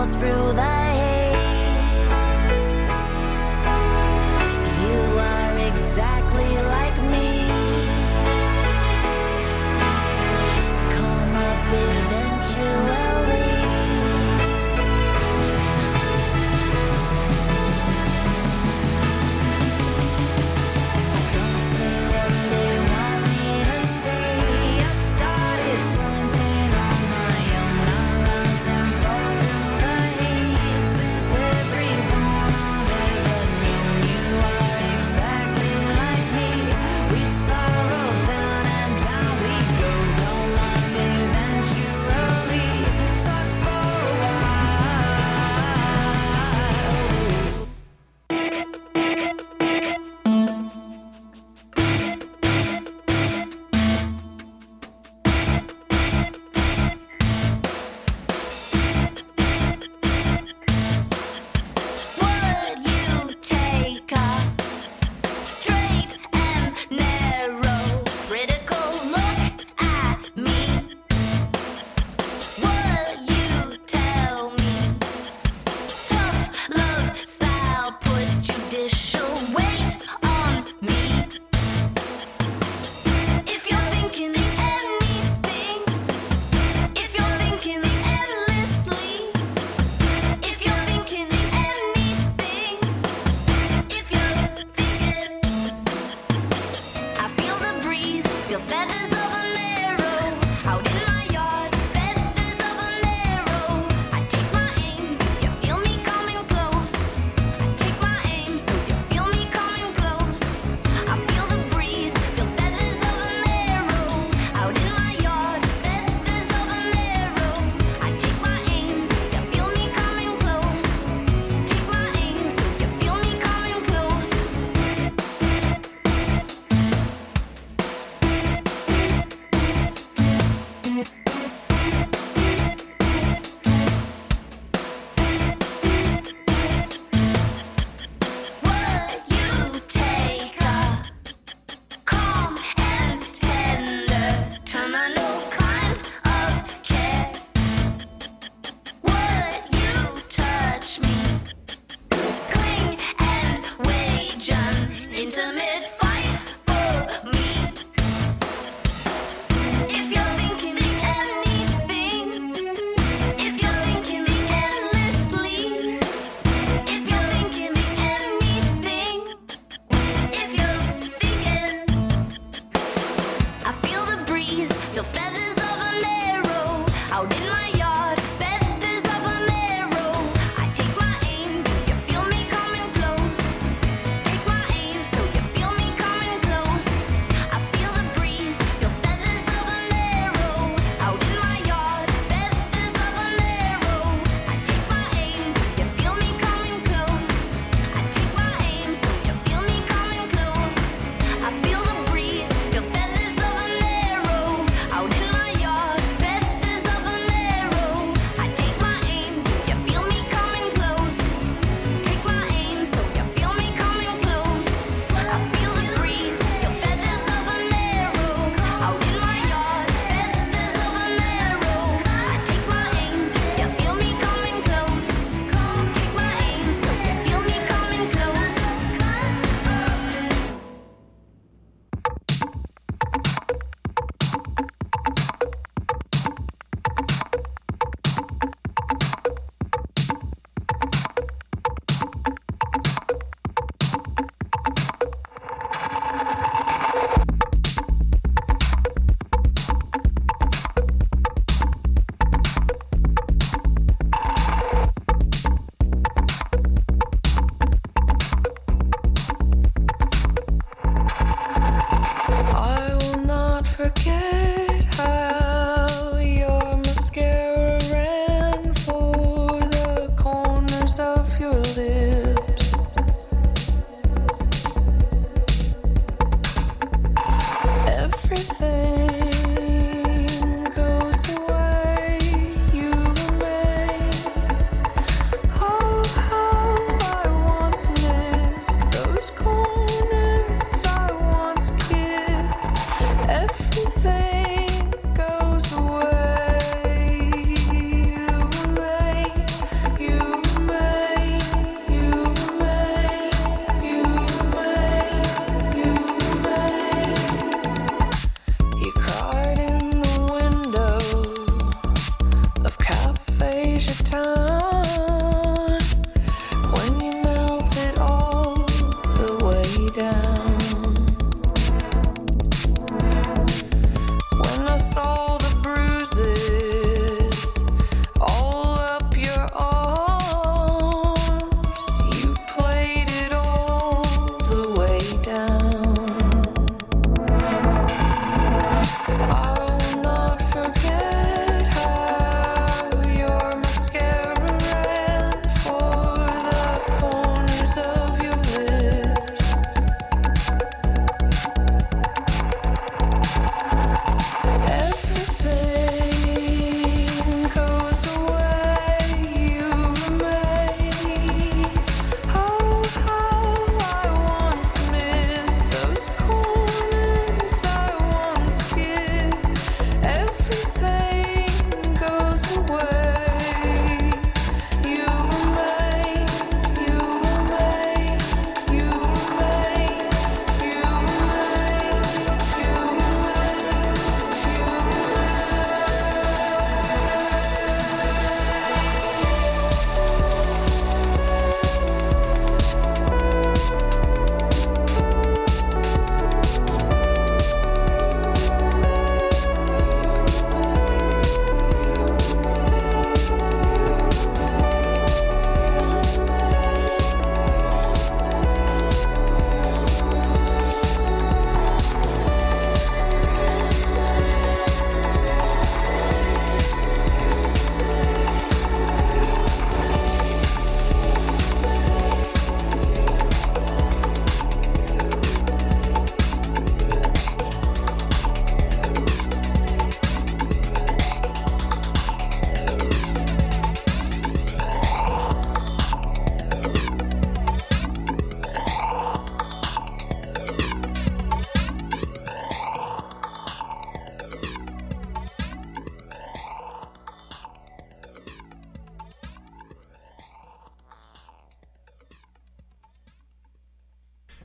through the haze. You are exactly like me. Come up eventually. I don't say what they want me to say. I started something on my own. I rise and fall through the haze.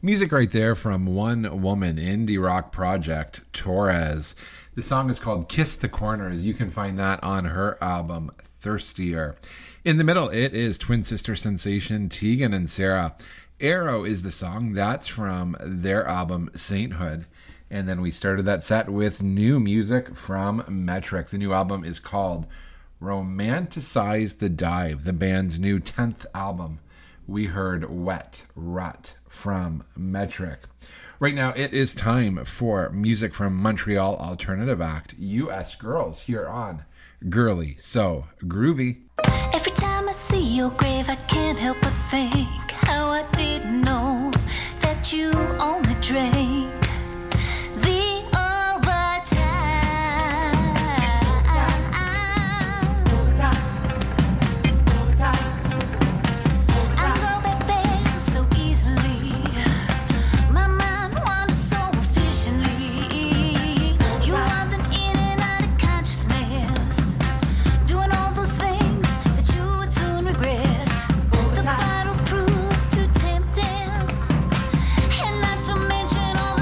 Music right there from one woman indie rock project, Torres. The song is called Kiss the Corners. You can find that on her album, Thirstier. In the middle, it is twin sister sensation Tegan and Sarah. Arrow is the song. That's from their album, Sainthood. And then we started that set with new music from Metric. The new album is called Romanticize the Dive, the band's new 10th album. We heard Wet Rut from Metric. Right now, it is time for music from Montreal alternative act, US Girls, here on Girly So Groovy. Every time I see your grave, I can't help but think how I didn't know that you only drank the overtime. I go back there so easily. My mind wanders so efficiently. You wandered in and out of consciousness, doing all those things that you would soon regret. The bottle proved too tempting, and not to mention all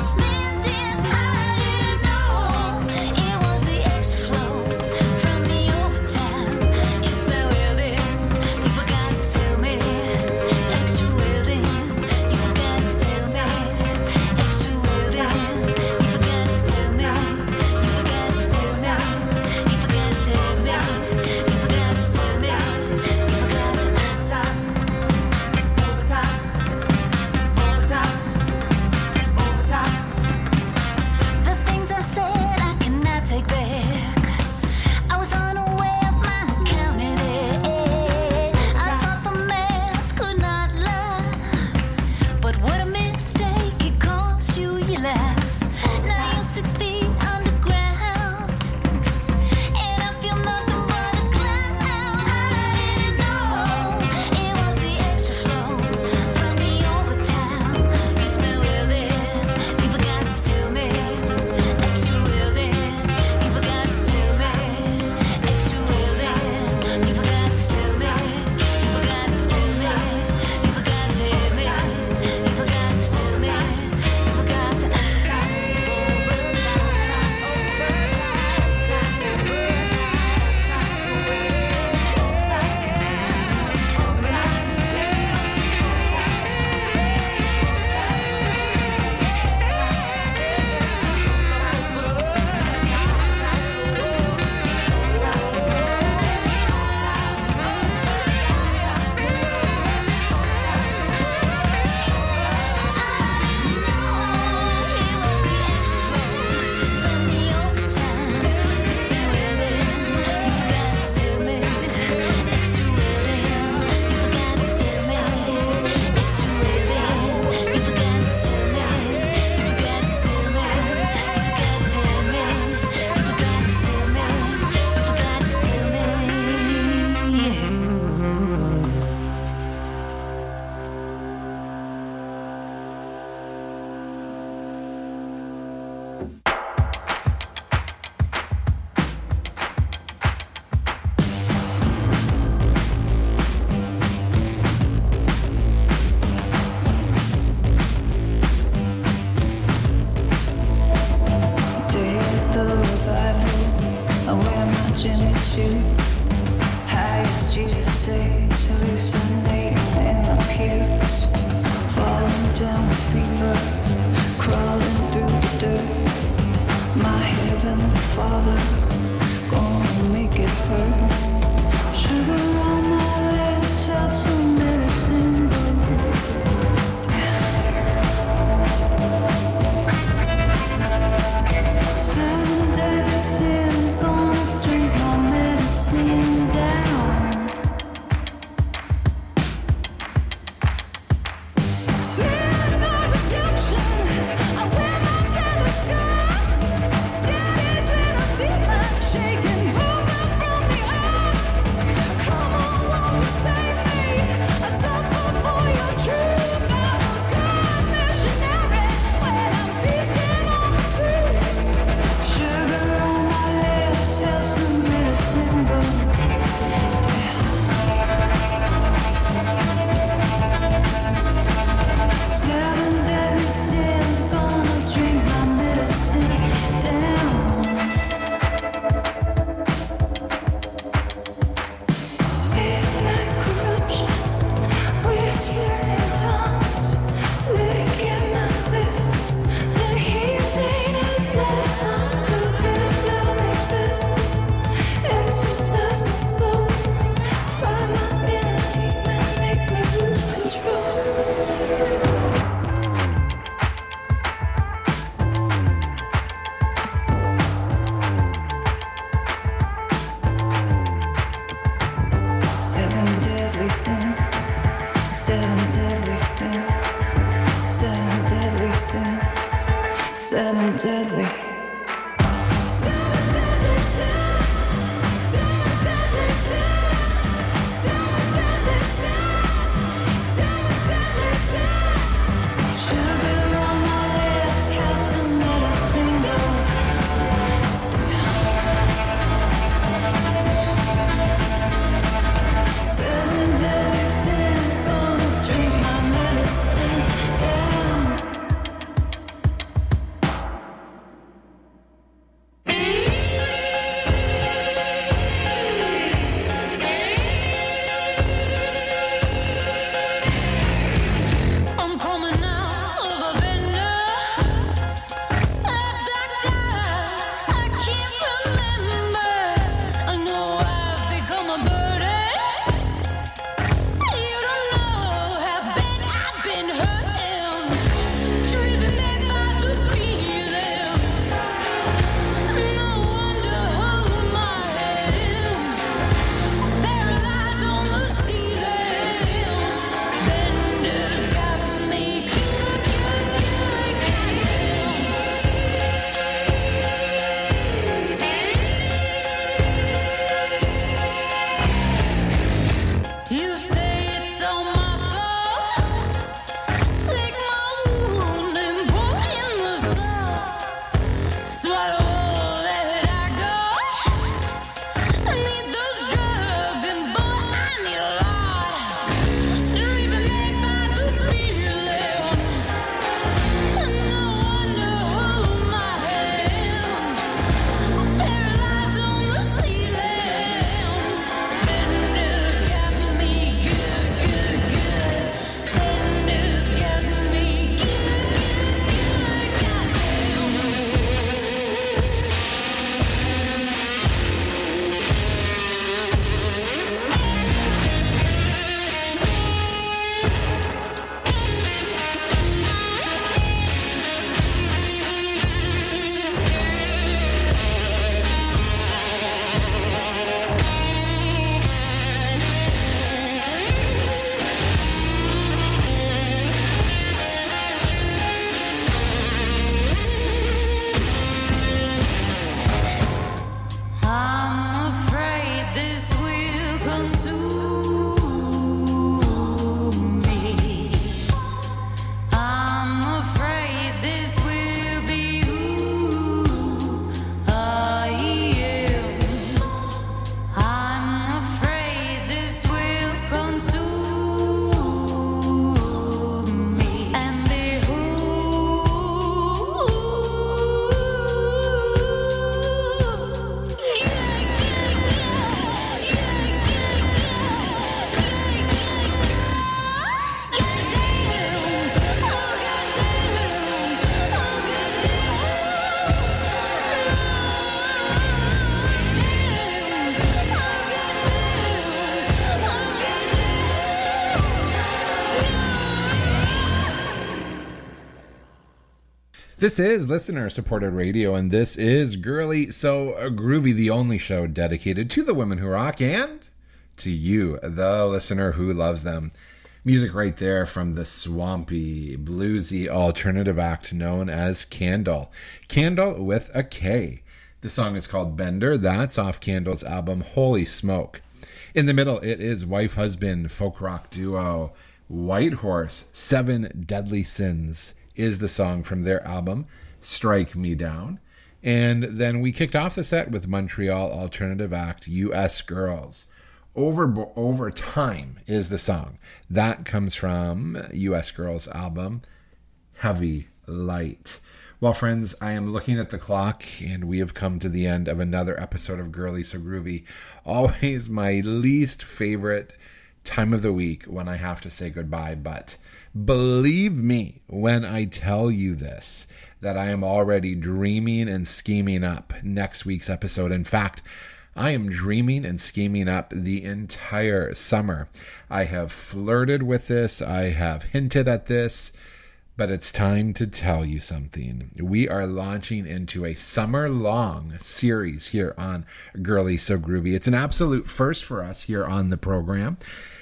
This is listener-supported radio, and this is Girly So Groovy, the only show dedicated to the women who rock and to you, the listener who loves them. Music right there from the swampy, bluesy alternative act known as Candle. Candle with a K. The song is called Bender. That's off Candle's album Holy Smoke. In the middle, it is wife-husband folk rock duo White Horse. 7 Deadly Sins is the song from their album Strike Me Down. And then we kicked off the set with Montreal alternative act U.S. Girls. Over Time is the song. That comes from U.S. Girls' album, Heavy Light. Well, friends, I am looking at the clock, and we have come to the end of another episode of Girly So Groovy. Always my least favorite time of the week when I have to say goodbye, but believe me when I tell you this, that I am already dreaming and scheming up next week's episode. In fact, I am dreaming and scheming up the entire summer. I have flirted with this. I have hinted at this. But it's time to tell you something. We are launching into a summer-long series here on Girly So Groovy. It's an absolute first for us here on the program.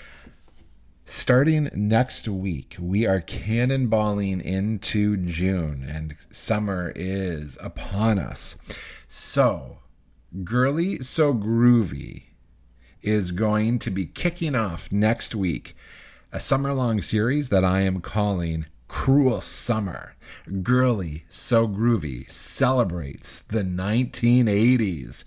Starting next week, we are cannonballing into June, and summer is upon us. So, Girly So Groovy is going to be kicking off next week a summer-long series that I am calling Cruel Summer. Girly So Groovy celebrates the 1980s.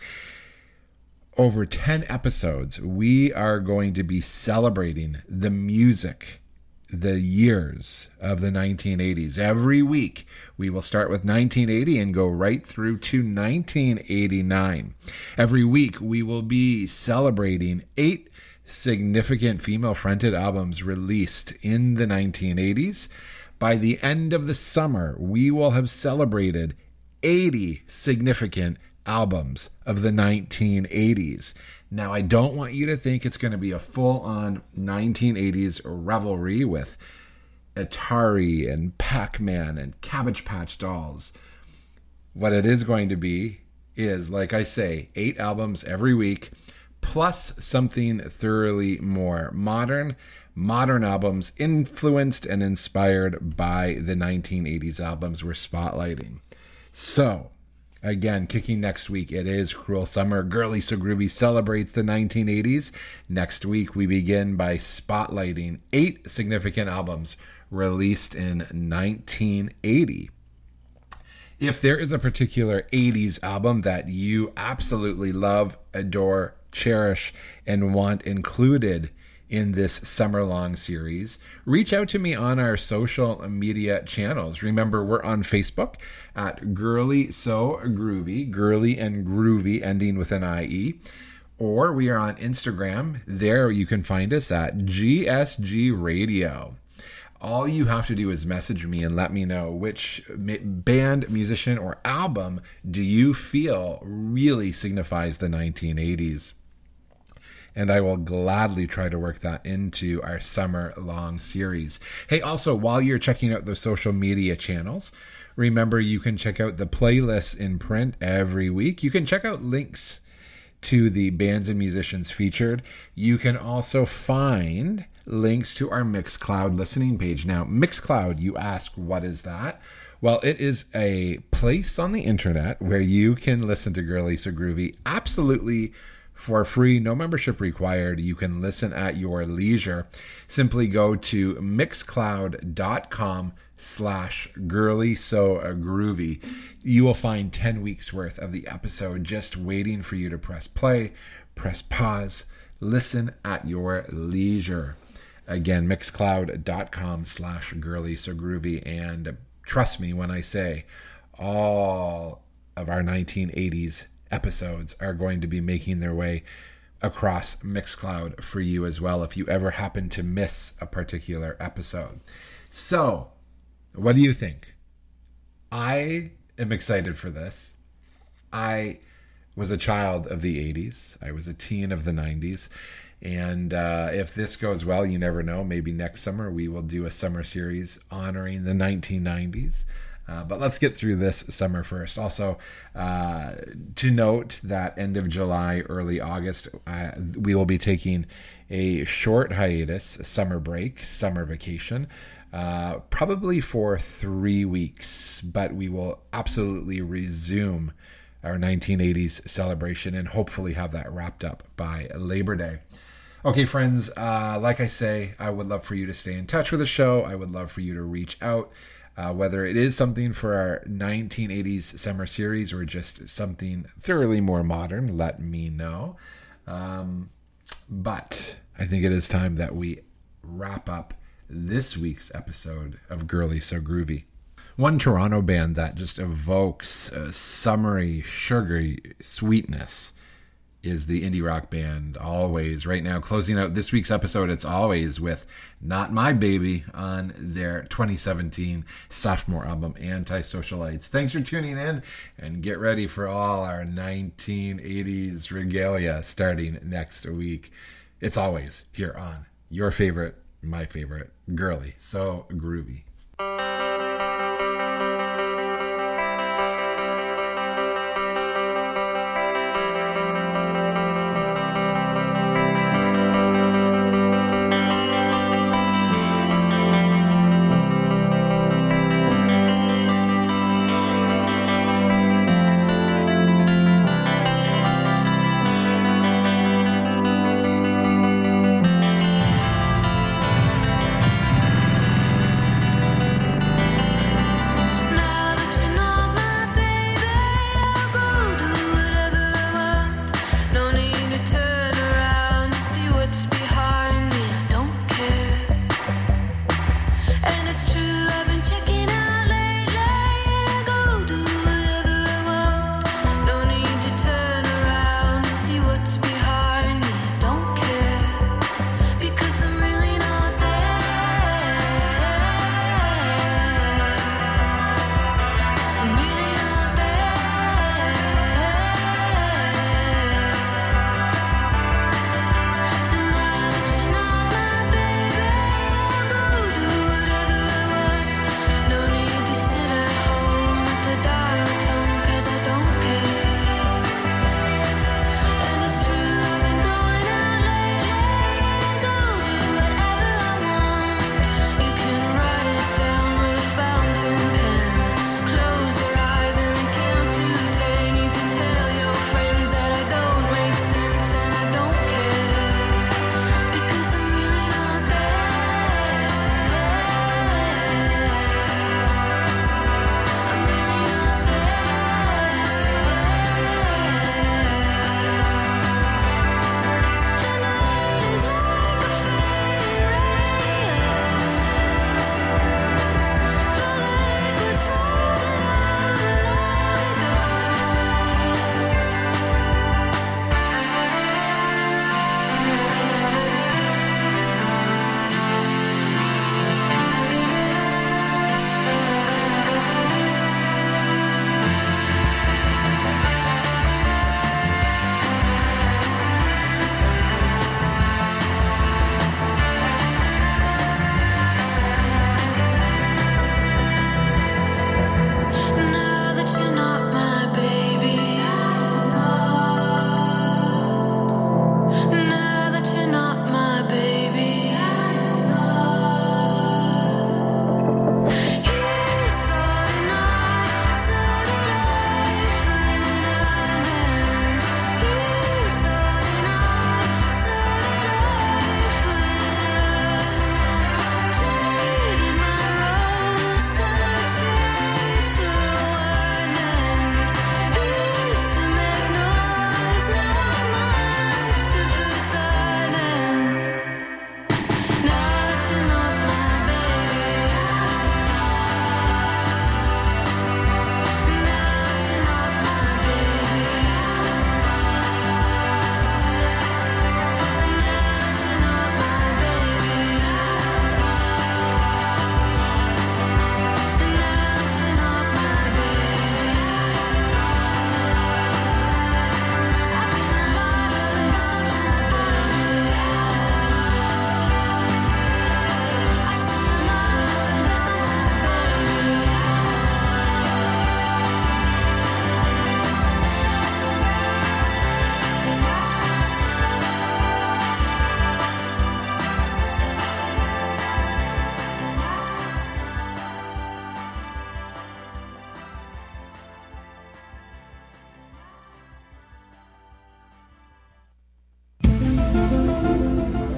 Over 10 episodes, we are going to be celebrating the music, the years of the 1980s. Every week, we will start with 1980 and go right through to 1989. Every week, we will be celebrating 8 significant female-fronted albums released in the 1980s. By the end of the summer, we will have celebrated 80 significant albums of the 1980s. Now, I don't want you to think it's going to be a full-on 1980s revelry with Atari and Pac-Man and Cabbage Patch Dolls. What it is going to be is, like I say, 8 albums every week, plus something thoroughly more modern albums influenced and inspired by the 1980s albums we're spotlighting. So, again, kicking next week, it is Cruel Summer. Girly So Groovy celebrates the 1980s. Next week, we begin by spotlighting 8 significant albums released in 1980. If there is a particular 80s album that you absolutely love, adore, cherish, and want included in this summer-long series, reach out to me on our social media channels. Remember, we're on Facebook at Girly So Groovy, girly and groovy ending with an IE, or we are on Instagram. There you can find us at GSG Radio. All you have to do is message me and let me know which band, musician, or album do you feel really signifies the 1980s. And I will gladly try to work that into our summer-long series. Hey, also, while you're checking out the social media channels, remember you can check out the playlists in print every week. You can check out links to the bands and musicians featured. You can also find links to our Mixcloud listening page. Now, Mixcloud, you ask, what is that? Well, it is a place on the internet where you can listen to Girly So Groovy absolutely for free, no membership required. You can listen at your leisure. Simply go to mixcloud.com/girlysogroovy. You will find 10 weeks worth of the episode just waiting for you to press play, press pause, listen at your leisure. Again, mixcloud.com/girlysogroovy. And trust me when I say all of our 1980s episodes are going to be making their way across Mixcloud for you as well if you ever happen to miss a particular episode. So, what do you think? I am excited for this. I was a child of the 80s. I was a teen of the 90s. And if this goes well, you never know. Maybe next summer we will do a summer series honoring the 1990s. But let's get through this summer first. Also, to note that end of July, early August, we will be taking a short hiatus, summer break, summer vacation, probably for 3 weeks. But we will absolutely resume our 1980s celebration and hopefully have that wrapped up by Labor Day. Okay, friends, like I say, I would love for you to stay in touch with the show. I would love for you to reach out. Whether it is something for our 1980s summer series or just something thoroughly more modern, let me know. But I think it is time that we wrap up this week's episode of Girly So Groovy. One Toronto band that just evokes a summery, sugary sweetness is the indie rock band Alvvays. Right now, closing out this week's episode, it's Alvvays with Not My Baby on their 2017 sophomore album, Antisocialites. Thanks for tuning in, and get ready for all our 1980s regalia starting next week. It's Alvvays here on your favorite, my favorite, Girly So Groovy.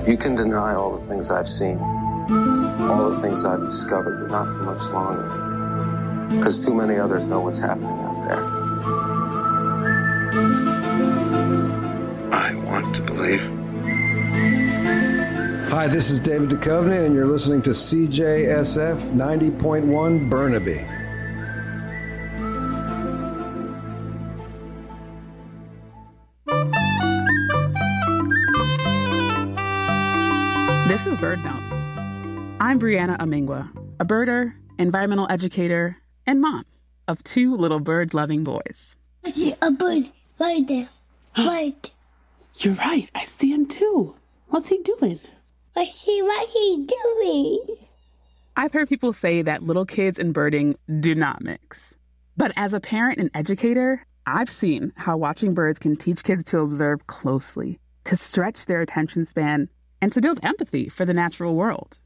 You can deny all the things I've seen, all the things I've discovered, but not for much longer. Because too many others know what's happening out there. I want to believe. Hi, this is David Duchovny, and you're listening to CJSF 90.1 Burnaby. This is Bird Note. I'm Brianna Amingwa, a birder, environmental educator, and mom of two little bird-loving boys. I see a bird right there. Right. You're right. I see him too. What's he doing? I see what he's doing. I've heard people say that little kids and birding do not mix. But as a parent and educator, I've seen how watching birds can teach kids to observe closely, to stretch their attention span, and to build empathy for the natural world.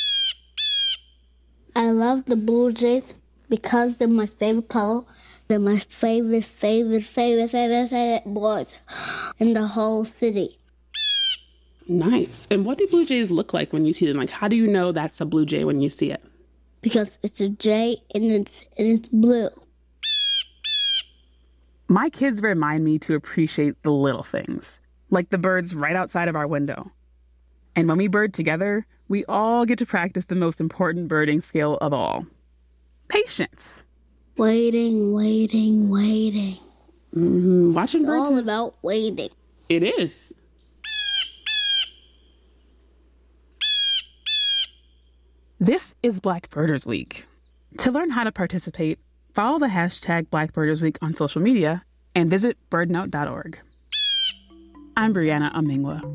I love the blue jays because they're my favorite color. They're my favorite birds in the whole city. Nice. And what do blue jays look like when you see them? Like, how do you know that's a blue jay when you see it? Because it's a jay and it's blue. My kids remind me to appreciate the little things, like the birds right outside of our window. And when we bird together, we all get to practice the most important birding skill of all: patience. Waiting. Mm-hmm. Watching it's birds all about waiting. It is. This is Black Birders Week. To learn how to participate, follow the hashtag Black Birders Week on social media and visit birdnote.org. I'm Brianna Amingwa.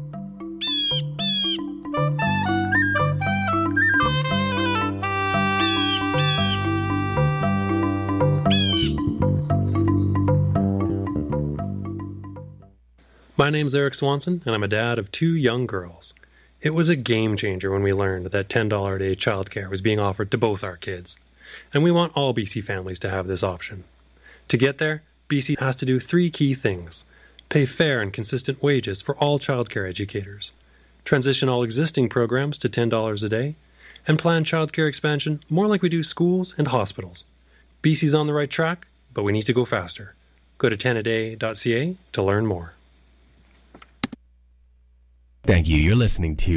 My name's Eric Swanson, and I'm a dad of two young girls. It was a game changer when we learned that $10 a day childcare was being offered to both our kids. And we want all BC families to have this option. To get there, BC has to do three key things: pay fair and consistent wages for all childcare educators, transition all existing programs to $10 a day, and plan childcare expansion more like we do schools and hospitals. BC's on the right track, but we need to go faster. Go to 10aday.ca to learn more. Thank you. You're listening to